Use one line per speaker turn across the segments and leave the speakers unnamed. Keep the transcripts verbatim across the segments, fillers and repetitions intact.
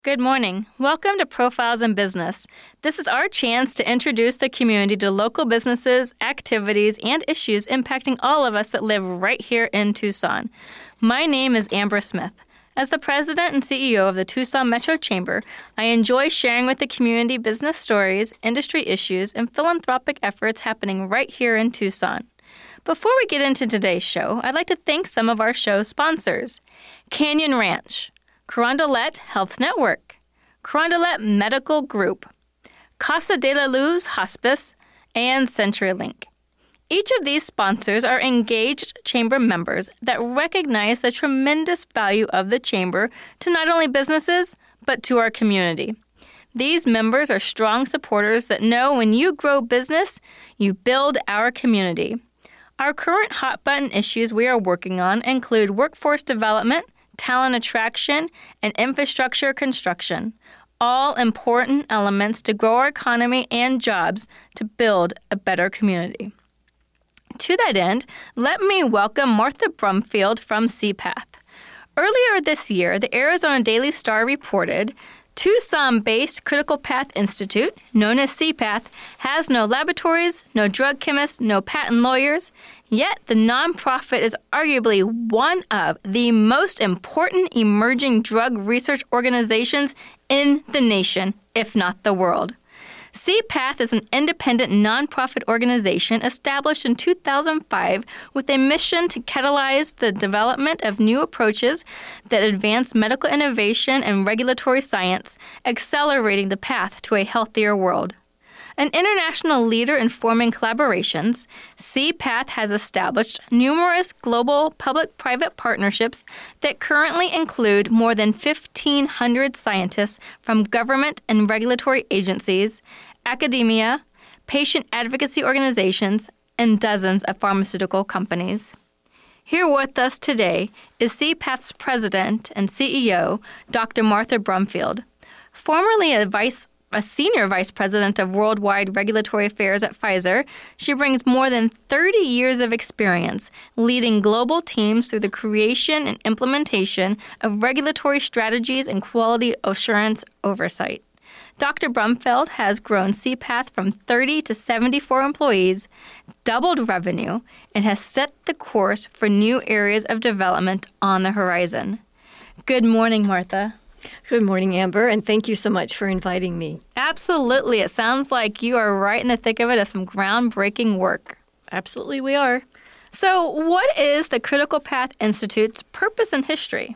Good morning. Welcome to Profiles in Business. This is our chance to introduce the community to local businesses, activities, and issues impacting all of us that live right here in Tucson. My name is Amber Smith. As the president and C E O of the Tucson Metro Chamber, I enjoy sharing with the community business stories, industry issues, and philanthropic efforts happening right here in Tucson. Before we get into today's show, I'd like to thank some of our show sponsors: Canyon Ranch, Carondelet Health Network, Carondelet Medical Group, Casa de la Luz Hospice, and CenturyLink. Each of these sponsors are engaged chamber members that recognize the tremendous value of the chamber to not only businesses, but to our community. These members are strong supporters that know when you grow business, you build our community. Our current hot-button issues we are working on include workforce development, talent attraction, and infrastructure construction, all important elements to grow our economy and jobs to build a better community. To that end, let me welcome Martha Brumfield from C PATH. Earlier this year, the Arizona Daily Star reported Tucson-based Critical Path Institute, known as C PATH, has no laboratories, no drug chemists, no patent lawyers, yet the nonprofit is arguably one of the most important emerging drug research organizations in the nation, if not the world. C PATH is an independent nonprofit organization established in two thousand five with a mission to catalyze the development of new approaches that advance medical innovation and regulatory science, accelerating the path to a healthier world. An international leader in forming collaborations, C PATH has established numerous global public-private partnerships that currently include more than fifteen hundred scientists from government and regulatory agencies, academia, patient advocacy organizations, and dozens of pharmaceutical companies. Here with us today is C PATH's president and C E O, Doctor Martha Brumfield. Formerly a vice A senior vice president of worldwide regulatory affairs at Pfizer, she brings more than thirty years of experience leading global teams through the creation and implementation of regulatory strategies and quality assurance oversight. Doctor Brumfield has grown C PATH from thirty to seventy-four employees, doubled revenue, and has set the course for new areas of development on the horizon. Good morning, Martha.
Good morning, Amber, and thank you so much for inviting me.
Absolutely. It sounds like you are right in the thick of it of some groundbreaking work.
Absolutely, we are.
So what is the Critical Path Institute's purpose and history?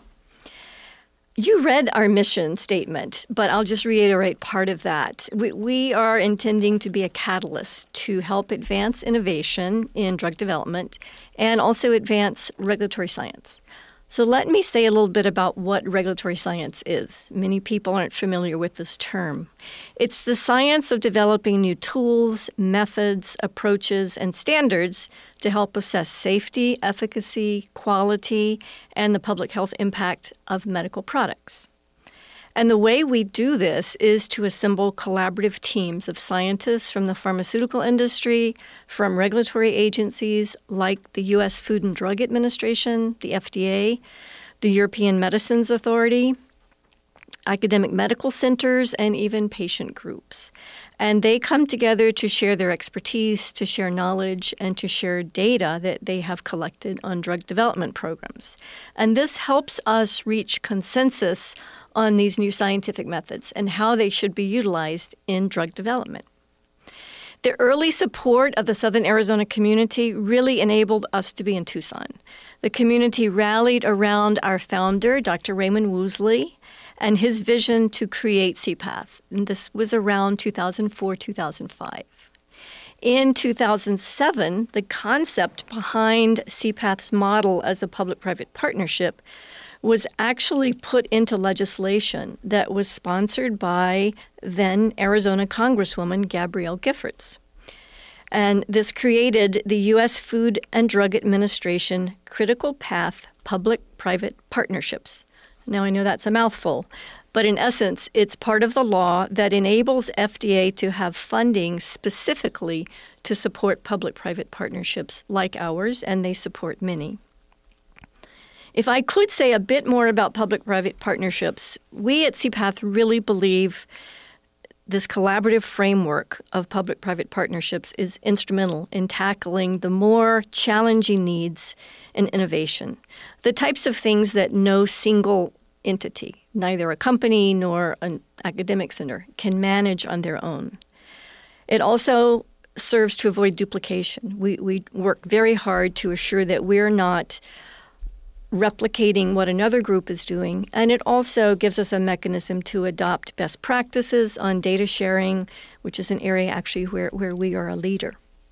You read our mission statement, but I'll just reiterate part of that. We, we are intending to be a catalyst to help advance innovation in drug development and also advance regulatory science. So let me say a little bit about what regulatory science is. Many people aren't familiar with this term. It's the science of developing new tools, methods, approaches, and standards to help assess safety, efficacy, quality, and the public health impact of medical products. And the way we do this is to assemble collaborative teams of scientists from the pharmaceutical industry, from regulatory agencies like the U S Food and Drug Administration, the F D A, the European Medicines Authority, academic medical centers, and even patient groups. And they come together to share their expertise, to share knowledge, and to share data that they have collected on drug development programs. And this helps us reach consensus on these new scientific methods and how they should be utilized in drug development. The early support of the Southern Arizona community really enabled us to be in Tucson. The community rallied around our founder, Doctor Raymond Woosley, and his vision to create C PATH. And this was around two thousand four, two thousand five. In two thousand seven, the concept behind C PATH's model as a public-private partnership was actually put into legislation that was sponsored by then Arizona Congresswoman Gabrielle Giffords. And this created the U S Food and Drug Administration Critical Path Public-Private Partnerships. Now, I know that's a mouthful, but in essence, it's part of the law that enables F D A to have funding specifically to support public-private partnerships like ours, and they support many. If I could say a bit more about public-private partnerships, we at C PATH really believe this collaborative framework of public-private partnerships is instrumental in tackling the more challenging needs in innovation, the types of things that no single entity, neither a company nor an academic center, can manage on their own. It also serves to avoid duplication. We, we work very hard to assure that we're not replicating what another group is doing, and it also gives us a mechanism to adopt best practices on data sharing, which is an area actually where, where we are a leader.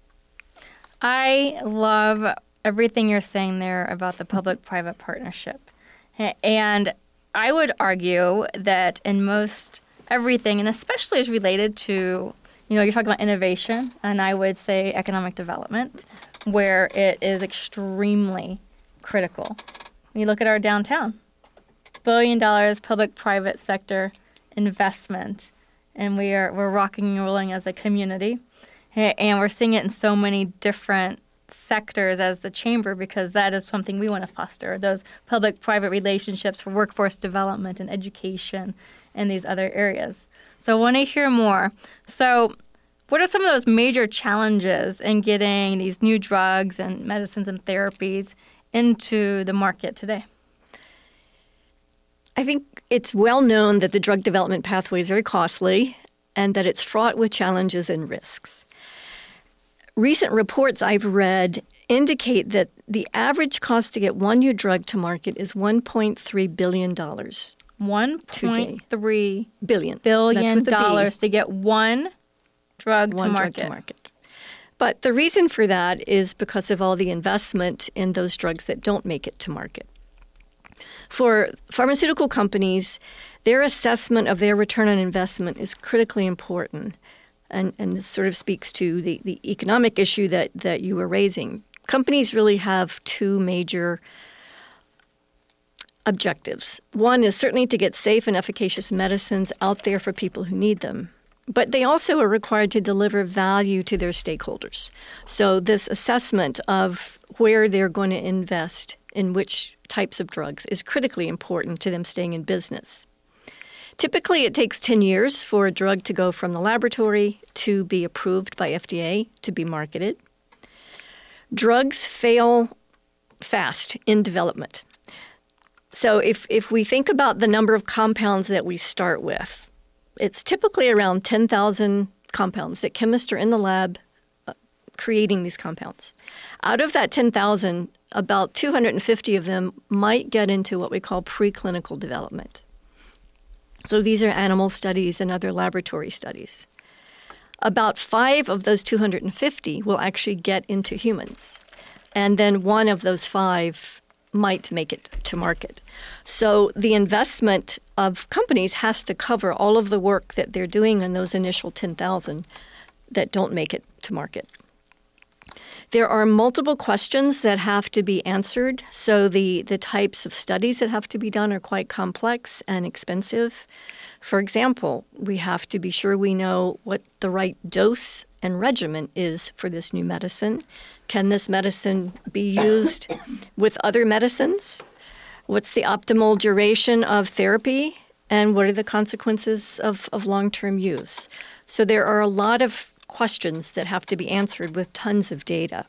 I love everything you're saying there about the public-private partnership. And I would argue that in most everything, and especially as related to, you know, you're talking about innovation, and I would say economic development, where it is extremely critical. When you look at our downtown, billion dollars public-private sector investment, and we are we're rocking and rolling as a community, and we're seeing it in so many different sectors as the chamber, because that is something we want to foster, those public-private relationships for workforce development and education and these other areas. So I want to hear more. So what are some of those major challenges in getting these new drugs and medicines and therapies into the market today?
I think it's well known that the drug development pathway is very costly and that it's fraught with challenges and risks. Recent reports I've read indicate that the average cost to get one new drug to market is one point three billion dollars.
one point three
billion
billion dollars to get one drug
one
to market.
Drug to market. But the reason for that is because of all the investment in those drugs that don't make it to market. For pharmaceutical companies, their assessment of their return on investment is critically important. And, and this sort of speaks to the, the economic issue that, that you were raising. Companies really have two major objectives. One is certainly to get safe and efficacious medicines out there for people who need them. But they also are required to deliver value to their stakeholders. So this assessment of where they're going to invest in which types of drugs is critically important to them staying in business. Typically, it takes ten years for a drug to go from the laboratory to be approved by F D A to be marketed. Drugs fail fast in development. So if, if we think about the number of compounds that we start with, it's typically around ten thousand compounds that chemists are in the lab uh, creating these compounds. Out of that ten thousand, about two hundred fifty of them might get into what we call preclinical development. So these are animal studies and other laboratory studies. About five of those two hundred fifty will actually get into humans. And then one of those five might make it to market. So the investment of companies has to cover all of the work that they're doing on those initial ten thousand that don't make it to market. There are multiple questions that have to be answered. So the, the types of studies that have to be done are quite complex and expensive. For example, we have to be sure we know what the right dose and regimen is for this new medicine. Can this medicine be used with other medicines? What's the optimal duration of therapy? And what are the consequences of, of long-term use? So there are a lot of questions that have to be answered with tons of data.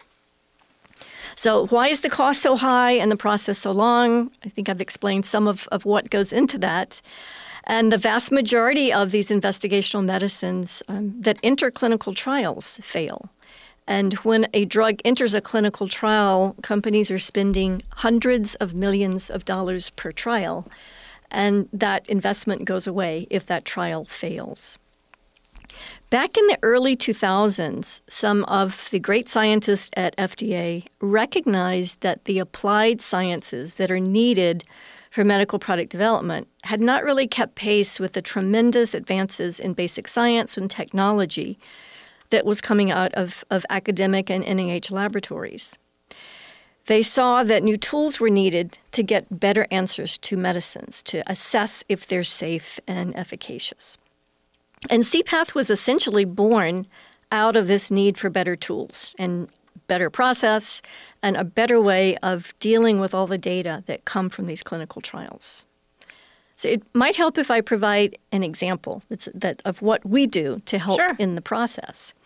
So why is the cost so high and the process so long? I think I've explained some of, of what goes into that. And the vast majority of these investigational medicines um, that enter clinical trials fail. And when a drug enters a clinical trial, companies are spending hundreds of millions of dollars per trial, and that investment goes away if that trial fails. Back in the early two thousands, some of the great scientists at F D A recognized that the applied sciences that are needed for medical product development had not really kept pace with the tremendous advances in basic science and technology that was coming out of, of academic and N I H laboratories. They saw that new tools were needed to get better answers to medicines, to assess if they're safe and efficacious. And C PATH was essentially born out of this need for better tools. And better process and a better way of dealing with all the data that come from these clinical trials. So it might help if I provide an example that's, that of what we do to help
Sure.
in the process.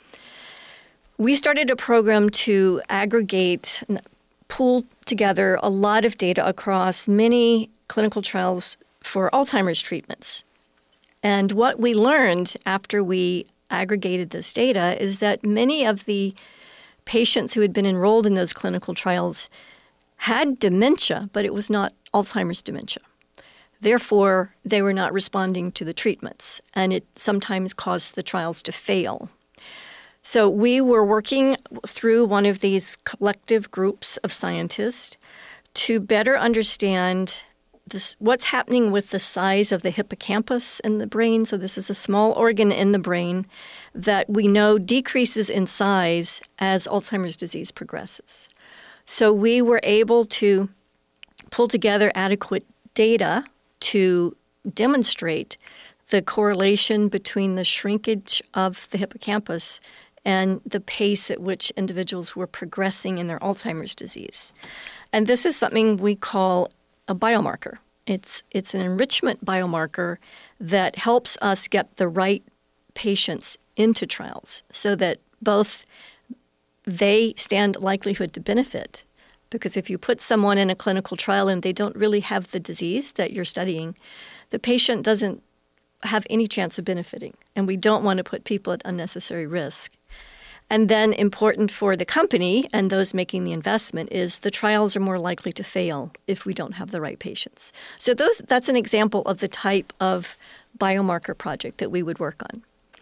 We started a program to aggregate, pool together a lot of data across many clinical trials for Alzheimer's treatments. And what we learned after we aggregated this data is that many of the patients who had been enrolled in those clinical trials had dementia, but it was not Alzheimer's dementia. Therefore, they were not responding to the treatments, and it sometimes caused the trials to fail. So we were working through one of these collective groups of scientists to better understand this, what's happening with the size of the hippocampus in the brain. So this is a small organ in the brain that we know decreases in size as Alzheimer's disease progresses. So we were able to pull together adequate data to demonstrate the correlation between the shrinkage of the hippocampus and the pace at which individuals were progressing in their Alzheimer's disease. And this is something we call a biomarker. It's it's an enrichment biomarker that helps us get the right patients into trials so that both they stand likelihood to benefit. Because if you put someone in a clinical trial and they don't really have the disease that you're studying, the patient doesn't have any chance of benefiting. And we don't want to put people at unnecessary risk. And then important for the company and those making the investment is the trials are more likely to fail if we don't have the right patients. So those that's an example of the type of biomarker project that we would work on.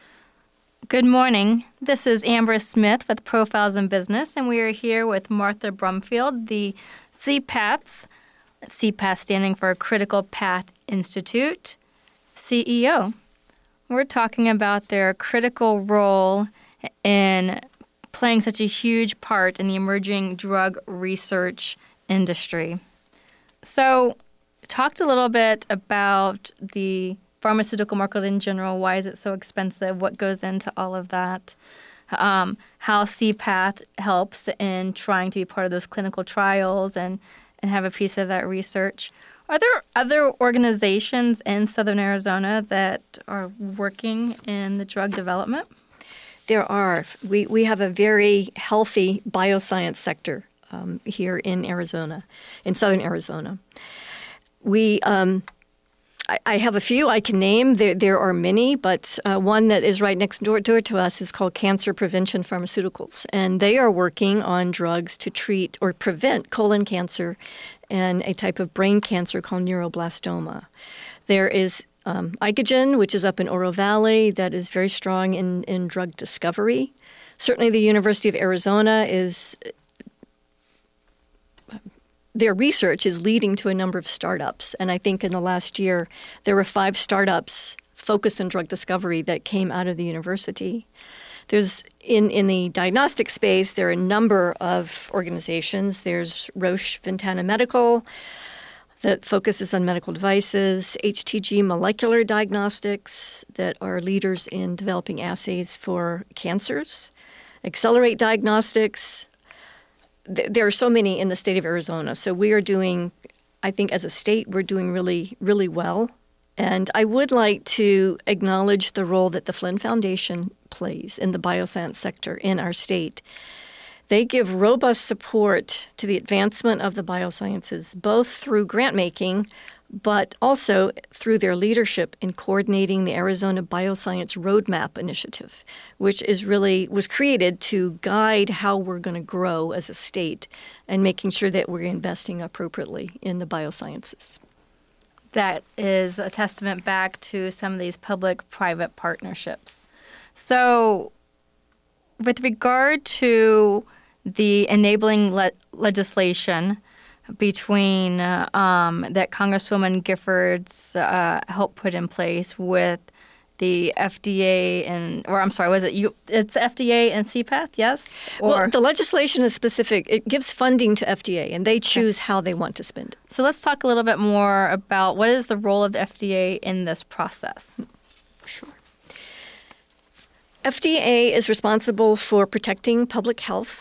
Good morning. This is Amber Smith with Profiles in Business, and we are here with Martha Brumfield, the C PATH, C PATH standing for Critical Path Institute, C E O. We're talking about their critical role in playing such a huge part in the emerging drug research industry. So, talked a little bit about the pharmaceutical market in general. Why is it so expensive? What goes into all of that? Um, how C PATH helps in trying to be part of those clinical trials and, and have a piece of that research. Are there other organizations in Southern Arizona that are working in the drug development?
There are. We, we have a very healthy bioscience sector um, here in Arizona, in Southern Arizona. We, um, I, I have a few I can name. There, there are many, but uh, one that is right next door, door to us is called Cancer Prevention Pharmaceuticals, and they are working on drugs to treat or prevent colon cancer and a type of brain cancer called neuroblastoma. There is Um, Icagen, which is up in Oro Valley, that is very strong in, in drug discovery. Certainly the University of Arizona is, their research is leading to a number of startups. And I think in the last year, there were five startups focused on drug discovery that came out of the university. There's, in, in the diagnostic space, there are a number of organizations. There's Roche Ventana Medical, that focuses on medical devices, H T G Molecular Diagnostics that are leaders in developing assays for cancers, Accelerate Diagnostics. There are so many in the state of Arizona. So we are doing, I think as a state, we're doing really, really well. And I would like to acknowledge the role that the Flynn Foundation plays in the bioscience sector in our state. They give robust support to the advancement of the biosciences, both through grant making, but also through their leadership in coordinating the Arizona Bioscience Roadmap Initiative, which is really was created to guide how we're going to grow as a state and making sure that we're investing appropriately in the biosciences.
That is a testament back to some of these public-private partnerships. So, with regard to the enabling le- legislation between uh, um, that Congresswoman Giffords uh, helped put in place with the F D A and, or I'm sorry, was it you? It's the F D A and C PATH, yes? Or,
well, the legislation is specific. It gives funding to F D A, and they choose okay. how they want to spend it.
So let's talk a little bit more about what is the role of the F D A in this process.
Sure. F D A is responsible for protecting public health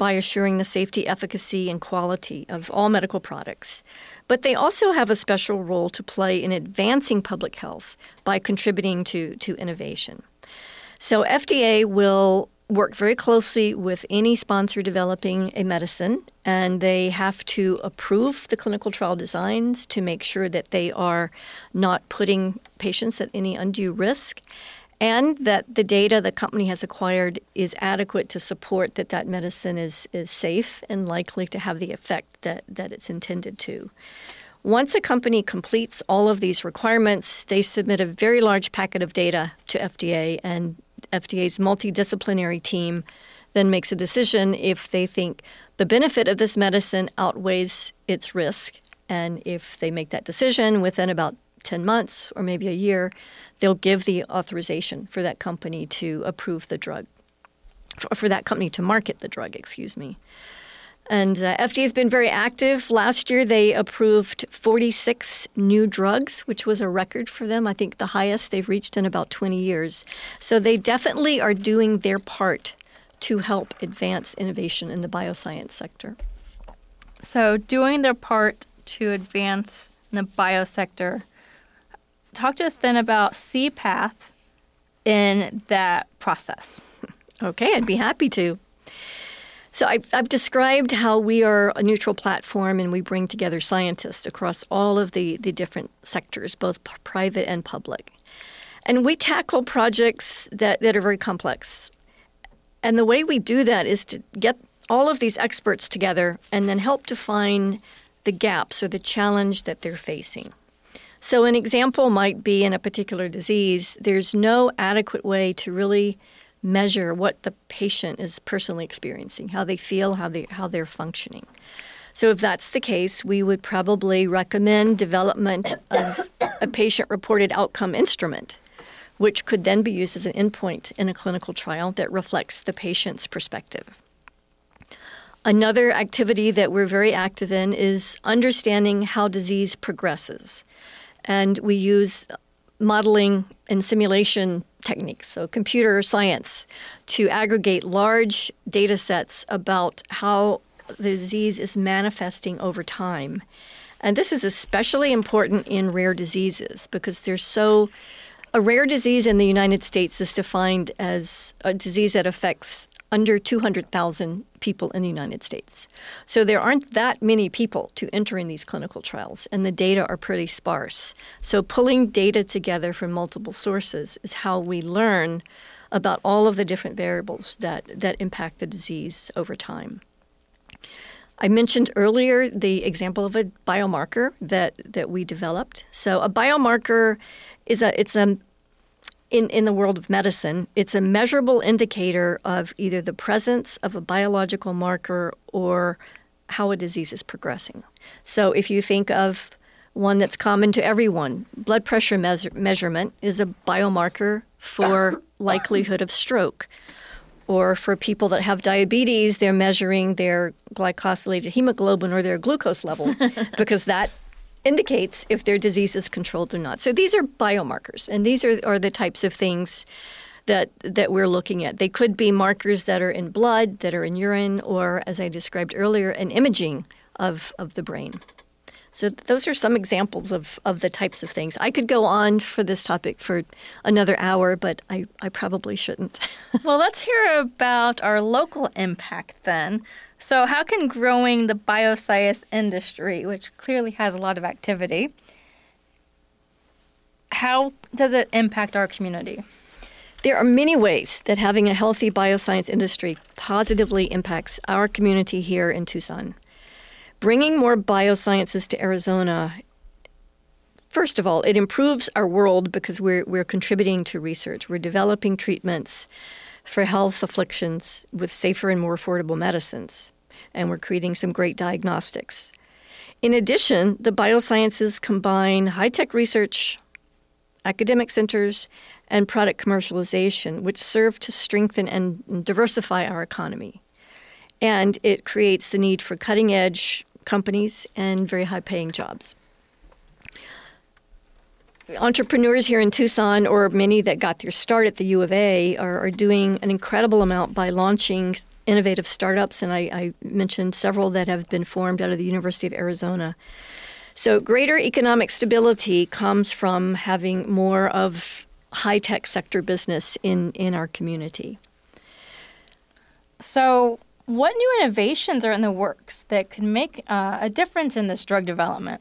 by assuring the safety, efficacy, and quality of all medical products. But they also have a special role to play in advancing public health by contributing to, to innovation. So F D A will work very closely with any sponsor developing a medicine, and they have to approve the clinical trial designs to make sure that they are not putting patients at any undue risk, and that the data the company has acquired is adequate to support that that medicine is, is safe and likely to have the effect that, that it's intended to. Once a company completes all of these requirements, they submit a very large packet of data to F D A, and F D A's multidisciplinary team then makes a decision if they think the benefit of this medicine outweighs its risk. And if they make that decision within about ten months or maybe a year, they'll give the authorization for that company to approve the drug, for, for that company to market the drug, excuse me. And uh, F D A has been very active. Last year, they approved forty-six new drugs, which was a record for them. I think the highest they've reached in about twenty years. So they definitely are doing their part to help advance innovation in the bioscience sector.
So doing their part to advance in the biosector. Talk to us then about C PATH in that process.
Okay, I'd be happy to. So I've, I've described how we are a neutral platform and we bring together scientists across all of the, the different sectors, both p- private and public. And we tackle projects that, that are very complex. And the way we do that is to get all of these experts together and then help define the gaps or the challenge that they're facing. So an example might be in a particular disease, there's no adequate way to really measure what the patient is personally experiencing, how they feel, how they how they're functioning. So if that's the case, we would probably recommend development of a patient-reported outcome instrument, which could then be used as an endpoint in a clinical trial that reflects the patient's perspective. Another activity that we're very active in is understanding how disease progresses. And we use modeling and simulation techniques, so computer science, to aggregate large data sets about how the disease is manifesting over time. And this is especially important in rare diseases because they're so a rare disease in the United States is defined as a disease that affects under two hundred thousand people in the United States. So there aren't that many people to enter in these clinical trials, and the data are pretty sparse. So pulling data together from multiple sources is how we learn about all of the different variables that, that impact the disease over time. I mentioned earlier the example of a biomarker that, that we developed. So a biomarker is a it's a In, in the world of medicine, it's a measurable indicator of either the presence of a biological marker or how a disease is progressing. So if you think of one that's common to everyone, blood pressure measure, measurement is a biomarker for likelihood of stroke. Or for people that have diabetes, they're measuring their glycosylated hemoglobin or their glucose level because that indicates if their disease is controlled or not. So these are biomarkers, and these are, are the types of things that that we're looking at. They could be markers that are in blood, that are in urine, or, as I described earlier, an imaging of, of the brain. So those are some examples of, of the types of things. I could go on for this topic for another hour, but I, I probably shouldn't.
Well, let's hear about our local impact then. So how can growing the bioscience industry, which clearly has a lot of activity, how does it impact our community?
There are many ways that having a healthy bioscience industry positively impacts our community here in Tucson. Bringing more biosciences to Arizona, first of all, it improves our world because we're we're contributing to research. We're developing treatments for health afflictions with safer and more affordable medicines, and we're creating some great diagnostics. In addition, the biosciences combine high-tech research, academic centers, and product commercialization, which serve to strengthen and diversify our economy. And it creates the need for cutting-edge companies and very high-paying jobs. entrepreneurs here in Tucson, or many that got their start at the U of A, are, are doing an incredible amount by launching innovative startups, and I, I mentioned several that have been formed out of the University of Arizona. So greater economic stability comes from having more of high-tech sector business in, in our community.
So what new innovations are in the works that could make uh, a difference in this drug development?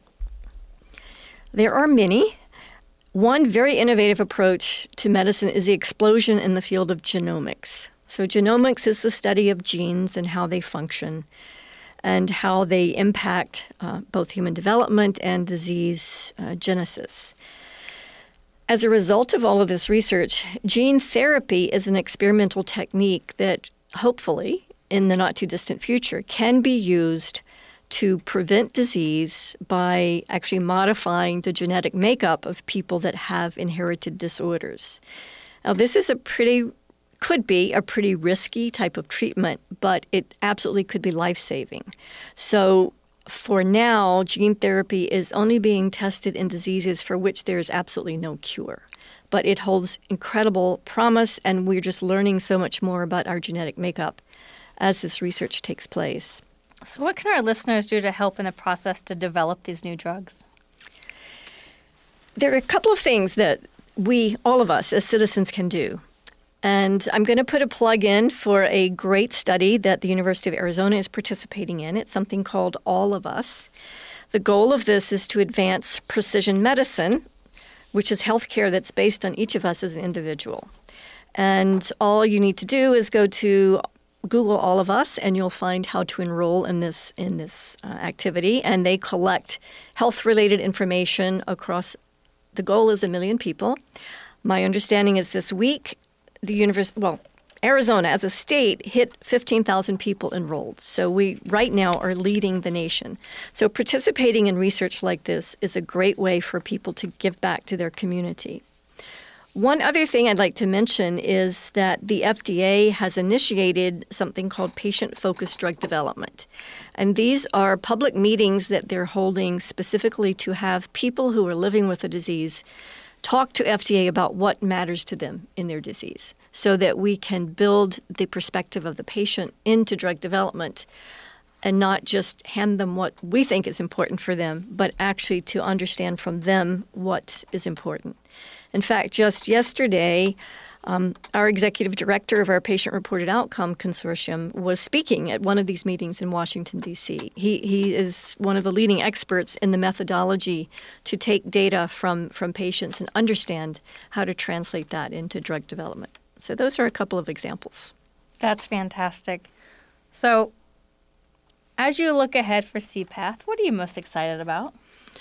There are many. One very innovative approach to medicine is the explosion in the field of genomics. So genomics is the study of genes and how they function and how they impact uh, both human development and disease uh, genesis. As a result of all of this research, gene therapy is an experimental technique that hopefully, in the not-too-distant future, can be used to prevent disease by actually modifying the genetic makeup of people that have inherited disorders. Now, this is a pretty, could be a pretty risky type of treatment, but it absolutely could be life-saving. So for now, gene therapy is only being tested in diseases for which there is absolutely no cure. But it holds incredible promise, and we're just learning so much more about our genetic makeup as this research takes place.
So what can our listeners do to help in the process to develop these new drugs?
There are a couple of things that we, all of us as citizens, can do. And I'm going to put a plug in for a great study that the University of Arizona is participating in. It's something called All of Us. The goal of this is to advance precision medicine, which is healthcare that's based on each of us as an individual. And all you need to do is go to Google All of Us, and you'll find how to enroll in this in this uh, activity. And they collect health-related information across. The goal is a million people. My understanding is this week, the university, well, Arizona as a state hit fifteen thousand people enrolled. So we right now are leading the nation. So participating in research like this is a great way for people to give back to their community. One other thing I'd like to mention is that the F D A has initiated something called patient-focused drug development. And these are public meetings that they're holding specifically to have people who are living with a disease talk to F D A about what matters to them in their disease so that we can build the perspective of the patient into drug development and not just hand them what we think is important for them, but actually to understand from them what is important. In fact, just yesterday, um, our executive director of our patient-reported outcome consortium was speaking at one of these meetings in Washington, D C He he is one of the leading experts in the methodology to take data from, from patients and understand how to translate that into drug development. So those are a couple of examples.
That's fantastic. So as you look ahead for C PATH, what are you most excited about?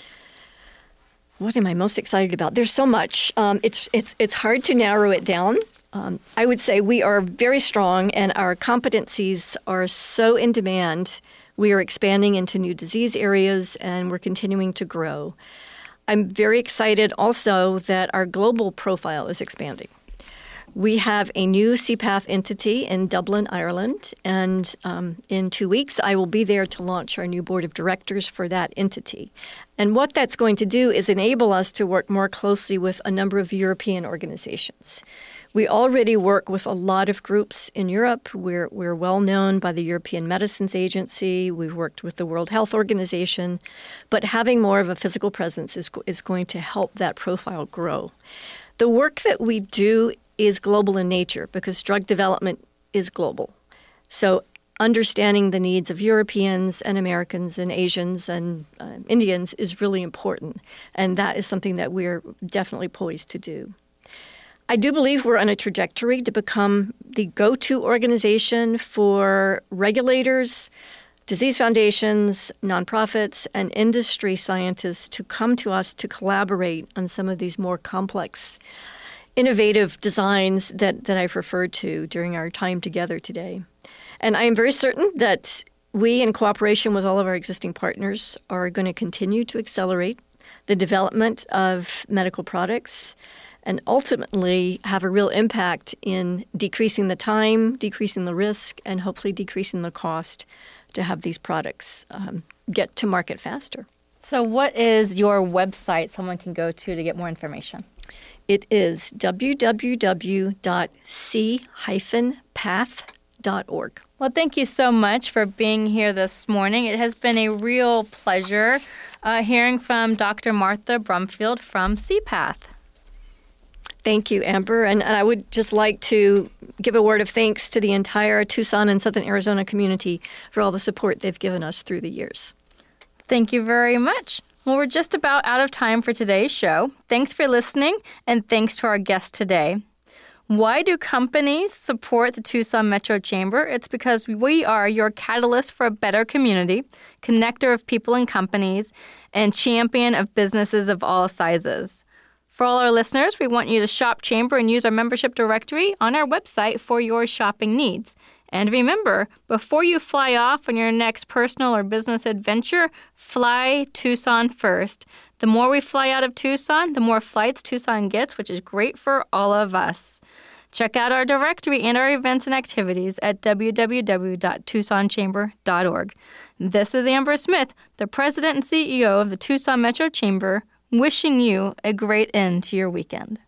What am I most excited about? There's so much. Um, it's it's it's hard to narrow it down. Um, I would say we are very strong, and our competencies are so in demand. We are expanding into new disease areas, and we're continuing to grow. I'm very excited also that our global profile is expanding. We have a new C PATH entity in Dublin, Ireland, and um, in two weeks I will be there to launch our new board of directors for that entity. And what that's going to do is enable us to work more closely with a number of European organizations. We already work with a lot of groups in Europe. We're, we're well known by the European Medicines Agency. We've worked with the World Health Organization. But having more of a physical presence is, is going to help that profile grow. The work that we do is global in nature because drug development is global. So understanding the needs of Europeans and Americans and Asians and uh, Indians is really important. And that is something that we're definitely poised to do. I do believe we're on a trajectory to become the go-to organization for regulators, disease foundations, nonprofits, and industry scientists to come to us to collaborate on some of these more complex, innovative designs that, that I've referred to during our time together today. And I am very certain that we, in cooperation with all of our existing partners, are going to continue to accelerate the development of medical products and ultimately have a real impact in decreasing the time, decreasing the risk, and hopefully decreasing the cost to have these products um, get to market faster.
So what is your website someone can go to to get more information?
It is w w w dot c dash path dot org.
Well, thank you so much for being here this morning. It has been a real pleasure uh, hearing from Doctor Martha Brumfield from C PATH.
Thank you, Amber. And, and I would just like to give a word of thanks to the entire Tucson and Southern Arizona community for all the support they've given us through the years.
Thank you very much. Well, we're just about out of time for today's show. Thanks for listening, and thanks to our guest today. Why do companies support the Tucson Metro Chamber? It's because we are your catalyst for a better community, connector of people and companies, and champion of businesses of all sizes. For all our listeners, we want you to shop Chamber and use our membership directory on our website for your shopping needs. And remember, before you fly off on your next personal or business adventure, fly Tucson first. The more we fly out of Tucson, the more flights Tucson gets, which is great for all of us. Check out our directory and our events and activities at w w w dot tucson chamber dot org. This is Amber Smith, the President and C E O of the Tucson Metro Chamber, wishing you a great end to your weekend.